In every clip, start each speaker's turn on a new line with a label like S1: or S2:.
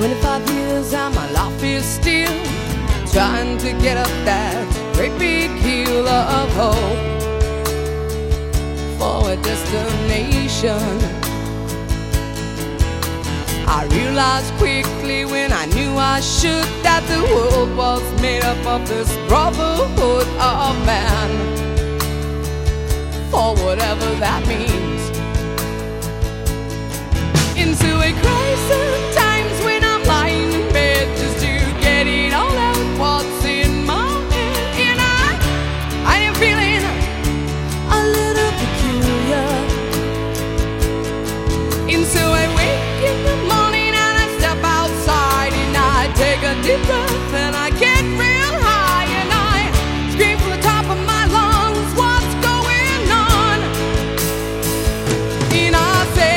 S1: 25 years and my life is still trying to get up that great big hill of hope for a destination. I realized quickly when I knew I should that the world was made up of this brotherhood of man, for whatever that means. Into a crisis times when I'm lying in bed just to get it all out what's in my head. And I am feeling a little peculiar. And so I wake in the morning and I step outside and I take a deep breath and I get real high and I scream from the top of my lungs, what's going on? And I say,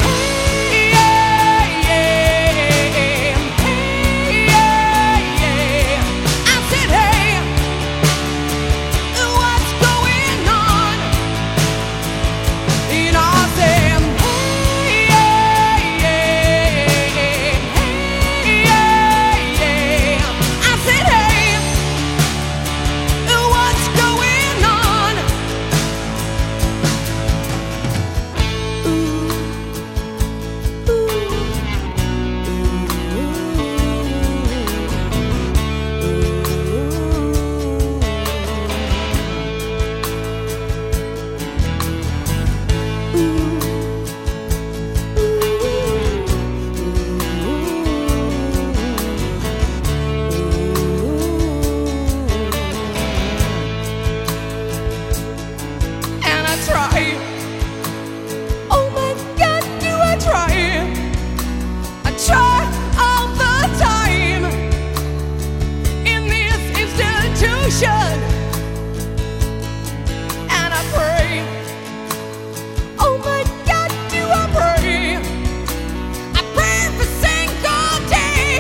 S1: and I pray, oh my God, do I pray? I pray every single day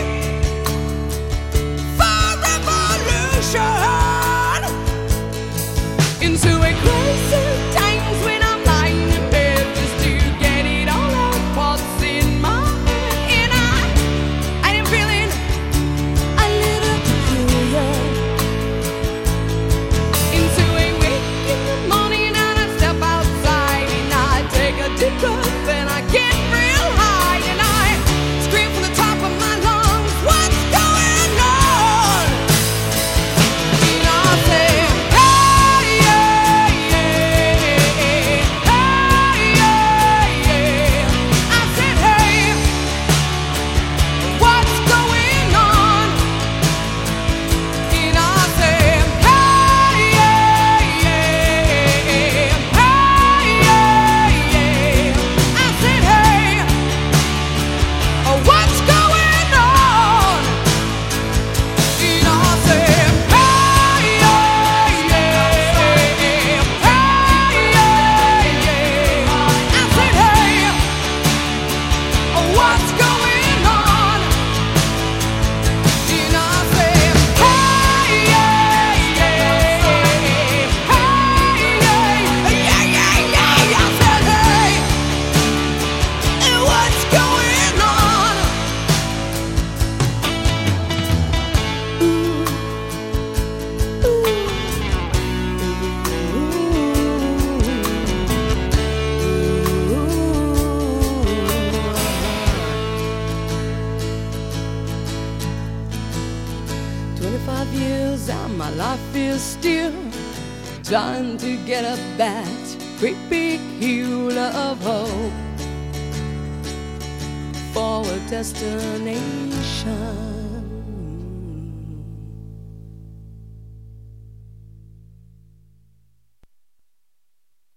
S1: for revolution. Into a crisis times when I'm lying in bed just to get it all out what's in my head. And I am feeling a little peculiar. Then I get real high and I scream from the top of my lungs, what's going on? And I say, hey, yeah, yeah, hey, yeah, yeah. I said, hey, what's going on? And I say, hey, yeah, yeah, what's going on? And I said, hey, yeah, yeah, hey, yeah, yeah. I said, hey, what's going on? And I said, hey, yeah, yeah, hey, yeah, yeah, yeah. I said, hey, what's going on? Years and my life is still trying to get up that great big hill of hope for a destination.